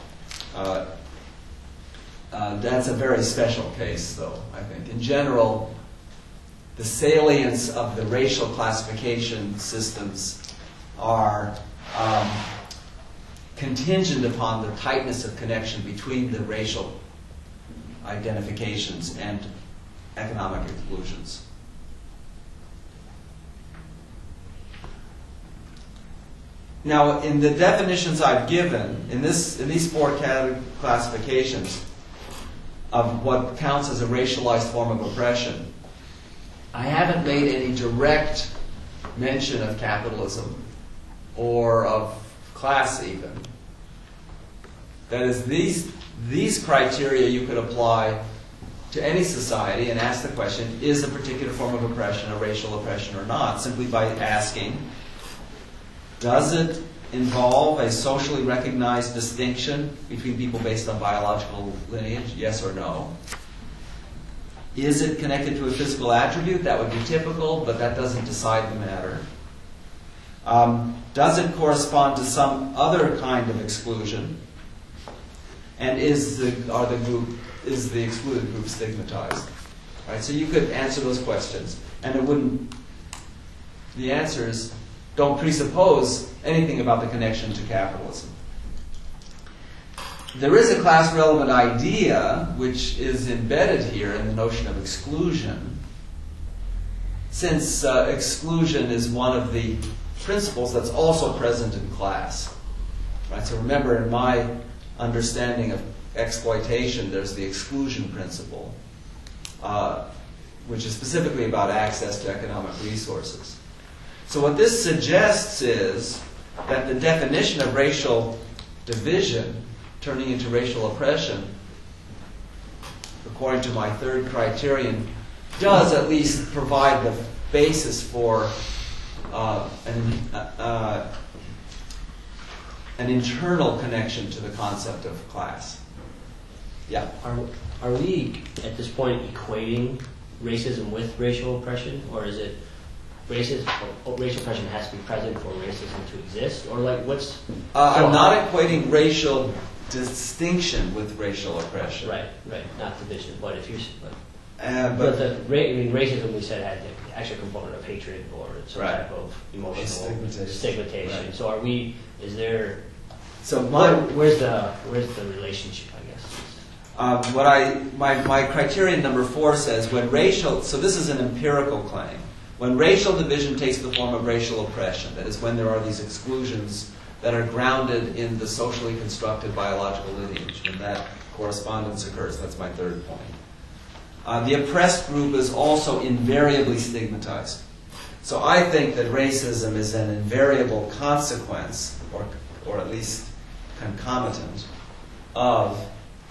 That's a very special case, though, I think. In general, the salience of the racial classification systems are contingent upon the tightness of connection between the racial identifications and economic exclusions. Now, in the definitions I've given, in these four classifications of what counts as a racialized form of oppression, I haven't made any direct mention of capitalism or of class even. That is, these criteria you could apply to any society and ask the question, is a particular form of oppression a racial oppression or not, simply by asking, does it involve a socially recognized distinction between people based on biological lineage, yes or no? Is it connected to a physical attribute? That would be typical, but that doesn't decide the matter. Does it correspond to some other kind of exclusion? And is the excluded group stigmatized? Right? So you could answer those questions, and the answers don't presuppose anything about the connection to capitalism. There is a class-relevant idea which is embedded here in the notion of exclusion, since exclusion is one of the principles that's also present in class. Right? So remember, in my understanding of exploitation, there's the exclusion principle, which is specifically about access to economic resources. So what this suggests is that the definition of racial division turning into racial oppression, according to my third criterion, does at least provide the basis for an internal connection to the concept of class. Yeah? Are we, at this point, equating racism with racial oppression? Or is it racial oppression has to be present for racism to exist? Or like what's... I'm not equating racial distinction with racial oppression. Right, not division. But if you're... But racism, we said, had the extra component of hatred or some Right. type of emotional Stigmatization. Right. So are we, is there... So where's the relationship, I guess? My criterion number 4 says when racial, so this is an empirical claim, when racial division takes the form of racial oppression, that is when there are these exclusions that are grounded in the socially constructed biological lineage, when that correspondence occurs. That's my third point. The oppressed group is also invariably stigmatized. So I think that racism is an invariable consequence, or at least concomitant, of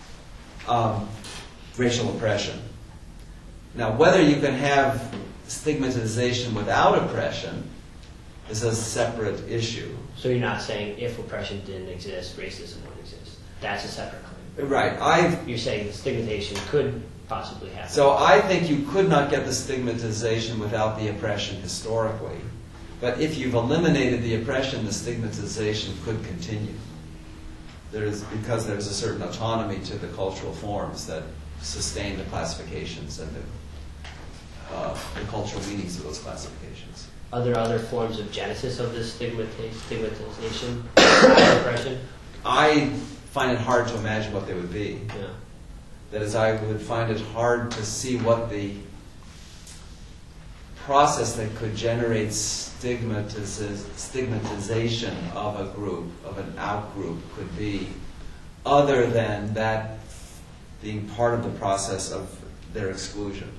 racial oppression. Now, whether you can have stigmatization without oppression is a separate issue. So you're not saying if oppression didn't exist, racism would exist. That's a separate claim. Right. You're saying stigmatization could possibly happen. So I think you could not get the stigmatization without the oppression historically. But if you've eliminated the oppression, the stigmatization could continue. Because there's a certain autonomy to the cultural forms that sustain the classifications and the cultural meanings of those classifications. Are there other forms of genesis of this stigmatization, oppression? I find it hard to imagine what they would be. Yeah. That is, I would find it hard to see what the process that could generate stigmatization of a group, of an out-group, could be, other than that being part of the process of their exclusion.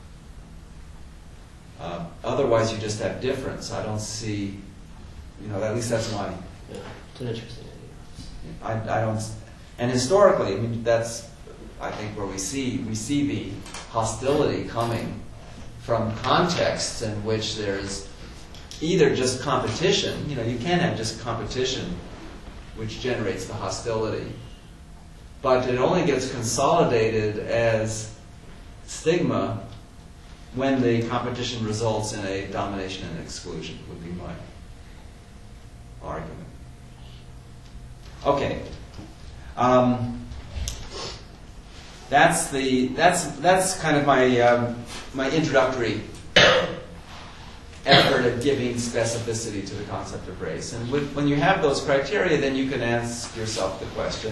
Otherwise, you just have difference. I don't see, at least that's my... Yeah, it's an interesting idea. I don't... And historically, that's, I think, where we see the hostility coming from contexts in which there's either just competition, you can have just competition which generates the hostility, but it only gets consolidated as stigma when the competition results in a domination and exclusion, would be my argument. Okay. That's kind of my my introductory effort at giving specificity to the concept of race. And when you have those criteria, then you can ask yourself the question,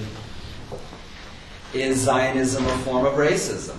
is Zionism a form of racism?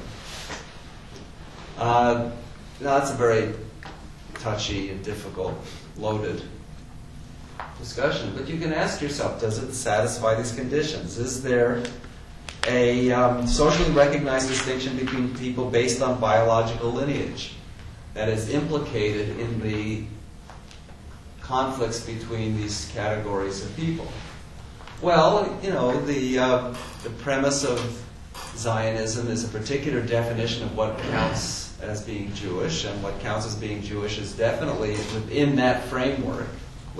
Now that's a very touchy and difficult, loaded discussion. But you can ask yourself, does it satisfy these conditions? Is there a socially recognized distinction between people based on biological lineage that is implicated in the conflicts between these categories of people? Well, you know, the premise of Zionism is a particular definition of what counts as being Jewish, and what counts as being Jewish is definitely within that framework,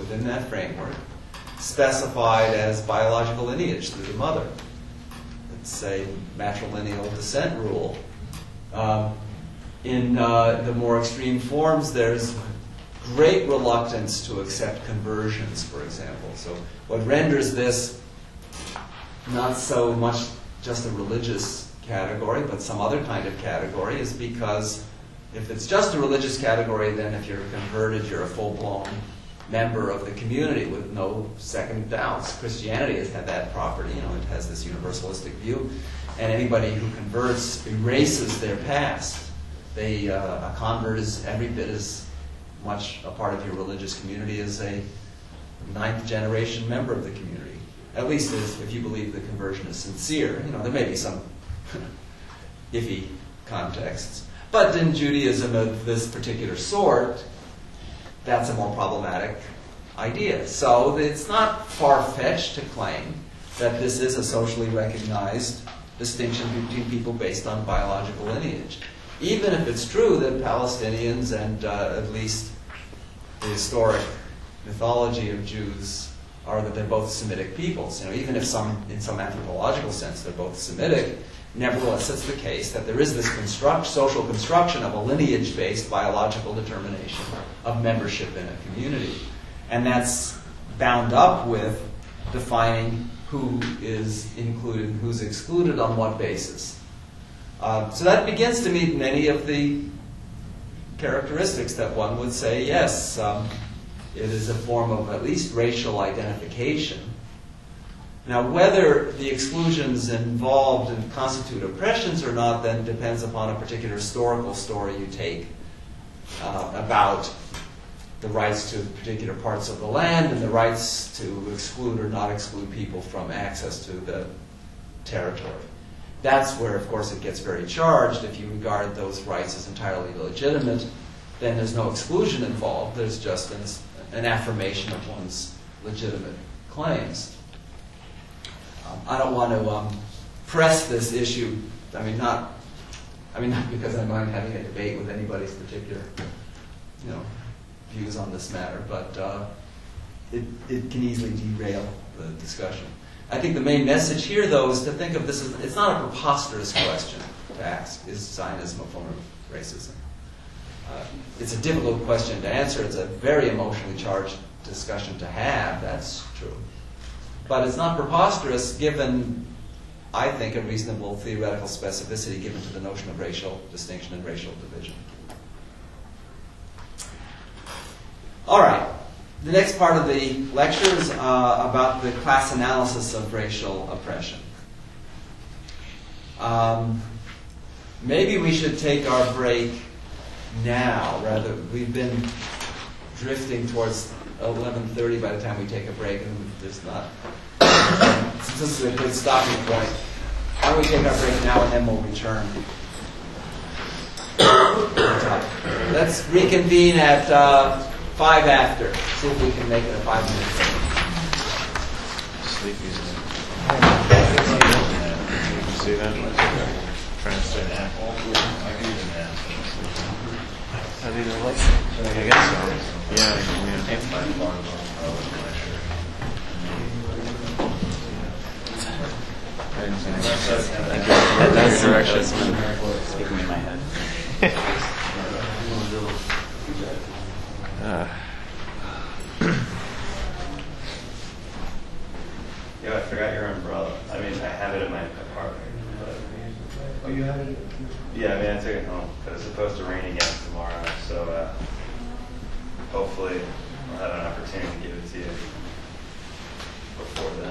specified as biological lineage through the mother. It's a matrilineal descent rule. In the more extreme forms, there's great reluctance to accept conversions, for example. So what renders this not so much just a religious category, but some other kind of category, is because if it's just a religious category, then if you're converted, you're a full-blown member of the community with no second doubts. Christianity has had that property, you know, it has this universalistic view, and anybody who converts erases their past. A convert is every bit as much a part of your religious community as a ninth-generation member of the community. At least if you believe the conversion is sincere. You know, there may be some iffy contexts. But in Judaism of this particular sort, that's a more problematic idea. So it's not far-fetched to claim that this is a socially recognized distinction between people based on biological lineage. Even if it's true that Palestinians and at least the historic mythology of Jews are that they're both Semitic peoples. You know, even if in some anthropological sense they're both Semitic, nevertheless it's the case that there is this social construction of a lineage-based biological determination of membership in a community. And that's bound up with defining who is included and who's excluded on what basis. So that begins to meet many of the characteristics that one would say, yes, it is a form of at least racial identification. Now, whether the exclusions involved and constitute oppressions or not then depends upon a particular historical story you take about the rights to particular parts of the land and the rights to exclude or not exclude people from access to the territory. That's where, of course, it gets very charged. If you regard those rights as entirely illegitimate, then there's no exclusion involved. There's just an affirmation of one's legitimate claims. I don't want to press this issue. Not because I'm having a debate with anybody's particular, views on this matter, but it can easily derail the discussion. I think the main message here, though, is to think of this as, it's not a preposterous question to ask, is Zionism a form of racism? It's a difficult question to answer. It's a very emotionally charged discussion to have, that's true. But it's not preposterous given, I think, a reasonable theoretical specificity given to the notion of racial distinction and racial division. All right. The next part of the lecture is about the class analysis of racial oppression. Maybe we should take our break now. Rather, we've been drifting towards 11:30 by the time we take a break, and there's not. Since this is a good stopping point, why don't we take our break now and then we'll return. Let's reconvene at 5 after. See if we can make it a 5-minute break. Sleepy. See that? Trying to stay down. How do you like it? I guess so. Yeah. That's direction. Speaking in my head. Yo, I forgot your umbrella. I mean, I have it in my apartment. But Oh, you have it? yeah, I mean, I took it home. But it's supposed to rain again tomorrow, so hopefully I'll have an opportunity to give it to you before then.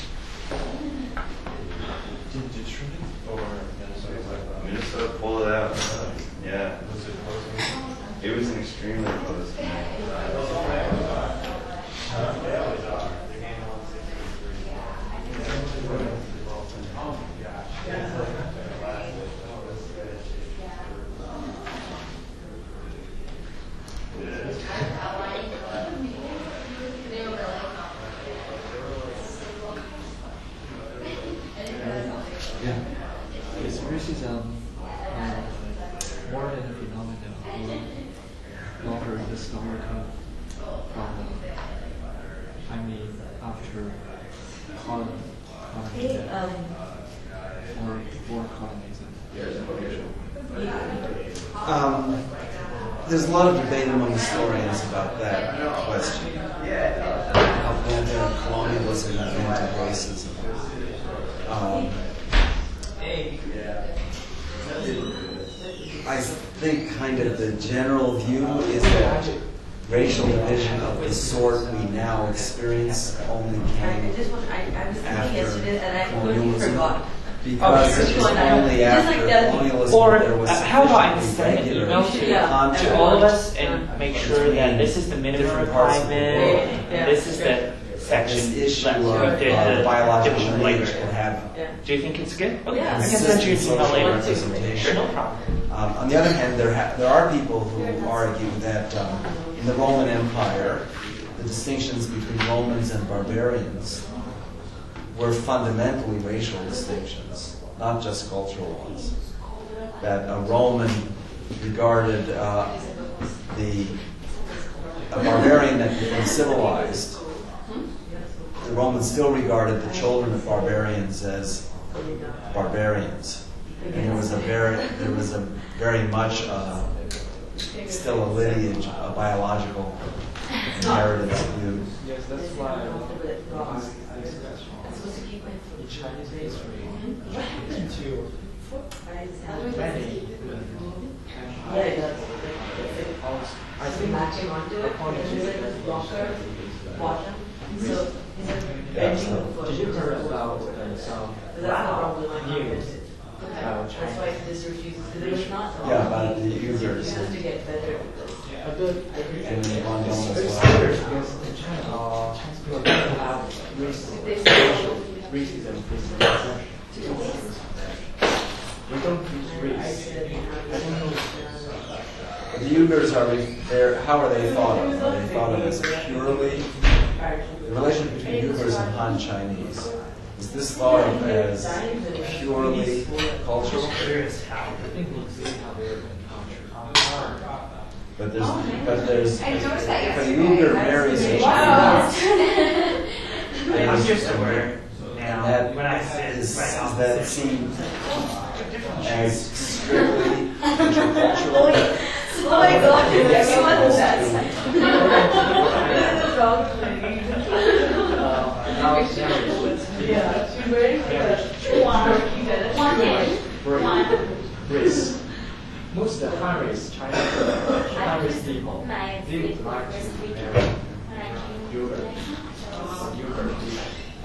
Did Detroit or Minnesota? Minnesota pulled it out. Yeah. Was it close? It was an extremely close game. Yeah. Is racism more than a phenomenon or longer historical problem? I mean, after colonialism or before colonialism? There's a lot of debate among historians about that question. How anti-colonialism and anti-racism. I think kind of the general view is that racial division of the sort we now experience only came after colonialism. Because it was only after colonialism Or there was how about I sufficiently send an regular email to all of us and make sure that this is the minimum different parts of the requirement, world. and this is the section This issue left of the biological division age later. can have Do you think it's good? Okay, Yeah. I can send you an consistent email social later. representation. Sure, no problem. On the other hand, there are people who argue that in the Roman Empire, the distinctions between Romans and barbarians were fundamentally racial distinctions, not just cultural ones. That a Roman regarded a barbarian that became civilized. The Romans still regarded the children of barbarians as barbarians. And there was a very much still a lineage, a biological inheritance view. Yes, that's why I want to ask this question. In Chinese history, until many I think according to did you hear about some news about China? Yeah, about the Uyghurs and in Guangdong as well. Because in China, Chinese people don't have racism we don't use race. I don't know. The Uyghurs how are they thought of? Are they thought of as purely the relation between Uyghurs and Han Chinese? Is this thought of as purely cultural? But the Uyghur marries a Chinese. I'm just aware now And when I said is right off that seen as strictly intercultural? Oh my god, everyone does that. Race. Most of the high-race Chinese people, they would like to marry Uyghur people.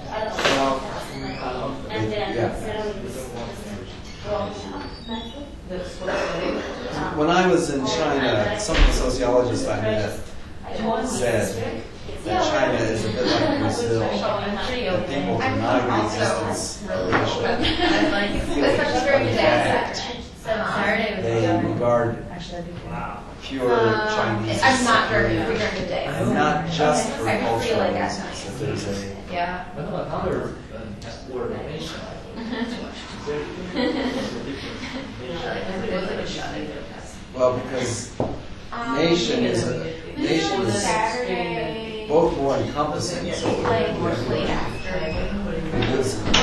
When I was in China, some of the sociologists I met said that China is a bit like Brazil, that people deny the existence of racial feelings. They regard pure Chinese I'm not superior. during the day. And not just for I cultural feel like reasons, that there's a Yeah. Another word nation. well, because nation is both more encompassing, so Like late after. it lives in the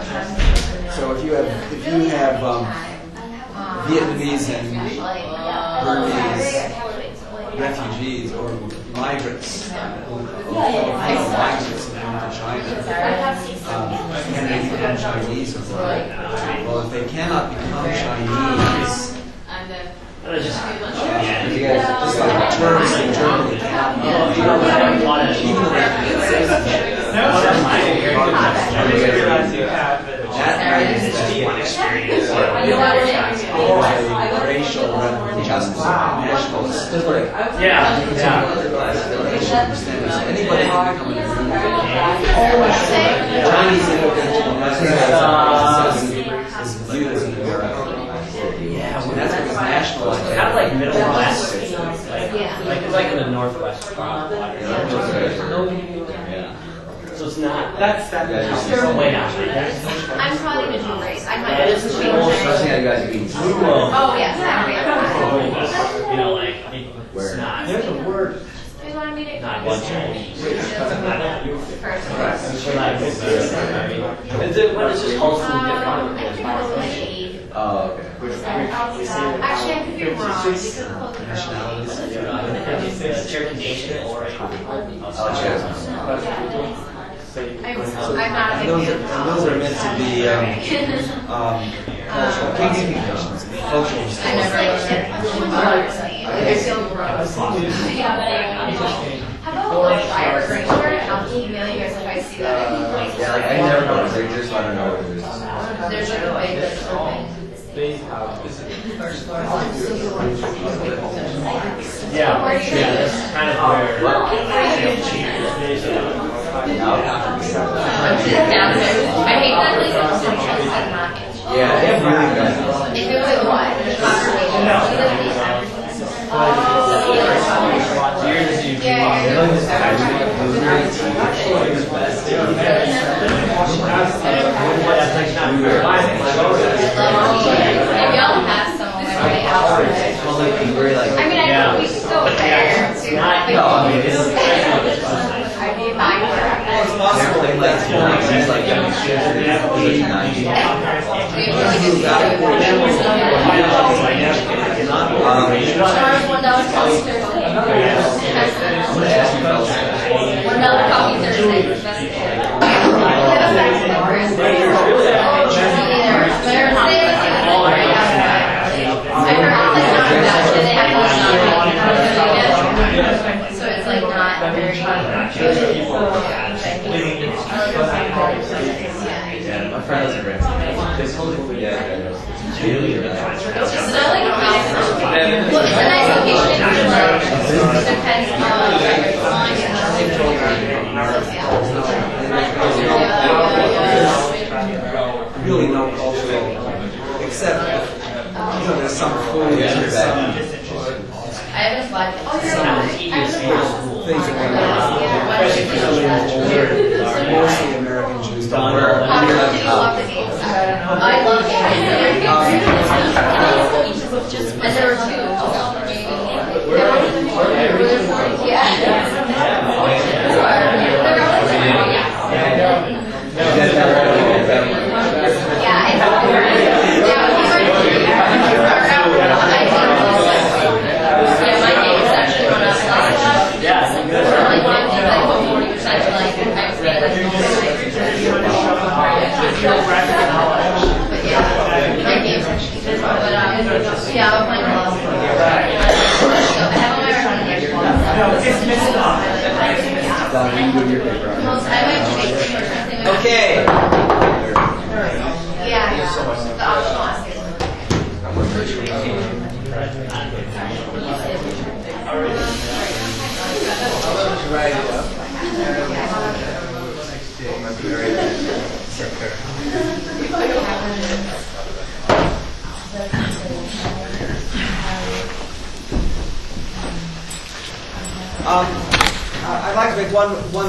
So if you have Vietnamese and Burmese refugees or migrants who Filipino migrants who come to China can they become Chinese or not? Well, if they cannot become Chinese, just like the Turks in Germany cannot become even though they that means that racial justice, nationalist. Anybody can become a Chinese immigrant is viewed as an American. So that's what it's national. Kind of like middle west, like in the northwest. So it's not. That's way down. I'm probably going to do race. I might That is just the change most. it. Oh, yeah, sorry. You know, like it's not. There's a word. Do you want me to? Not one Chinese. First. What is this called? I think it was Medicaid. Oh, okay. Actually, I could be wrong. Because of the Nationalities. Cherokee Nation or I'm not a big Those fan. those are meant to be cultural communications, cultural I never understand. I feel gross. How about like fire extinguisher? And I'll just email you guys if I see that. Yeah, like I never know what it is, so I don't know what it is. There's like a big thing. Yeah, that's kind of where. I hate that like I'm not. Yeah, they have really good. If it was what? There's confirmation. Maybe I'll have something already out. I mean, I think we should go there too. I'd be fine for It's possible they like to like Charge $1 coffee Thursday. $1 coffee Thursday. So it's like not very Yeah, my friend has a grant. It's really nice. So like well, it's a nice location. It depends on Really no cultural, except there's some food, there's some I haven't applied. Oh, you're right. things that mostly American Jews don't wear. I love games. And there were two. Okay. Yeah, the optional ask. I'd like to make one